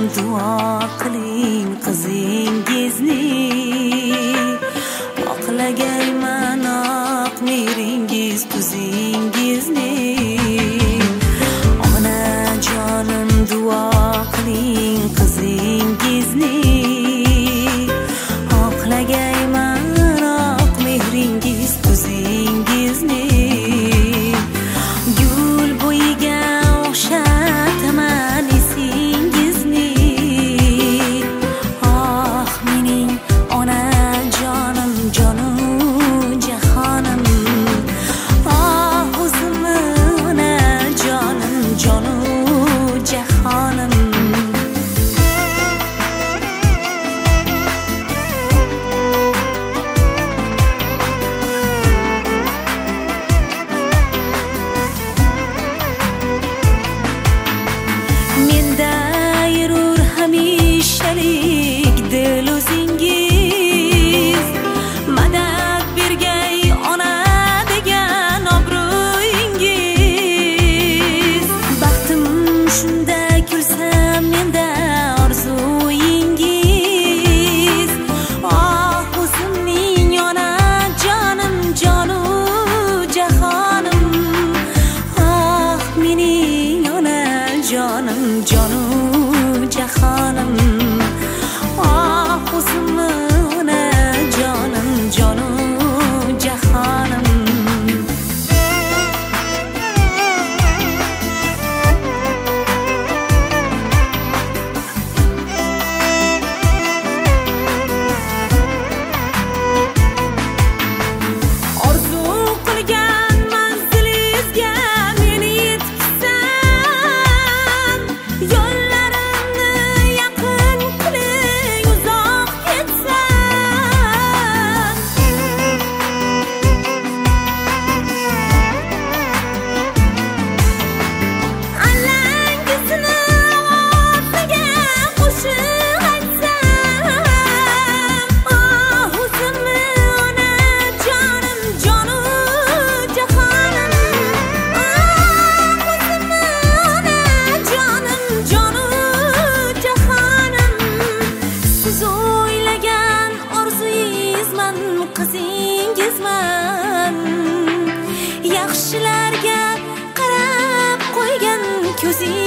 duo qiling qizingizni oqlagayman oq meringiz ko'zingizni onajonim duo qiling qizingizni oqlagayman oq meringiz ko'zingizni gul bo'yiga o'xshataman esingizni oh mening onajonim jonu jahonim oh o'zimni onajonim jonu jahonim menda yurur hamishalik dil o'zingiz madad bergay ona degan obro'yingiz baxtim shunda kulsam menda orzuyingiz oh o'zimning onajonim jonu jahonim oh mening onajonim jonu jahonim oh o'zimni onajonim jonu jahonim orzu qilgan manzilingizga meni yetkazsam yo'llarimni yaqin qiling uzoq ketsam allangizni ovoziga qo'shiq aytsam oh o'zimni onajonim jonu jahonim oh o'zimni onajonim jonu jahonim siz o'ylagan orzuyingizman qizingizman yaxshilarga qarab qo'ygan ko'zingiz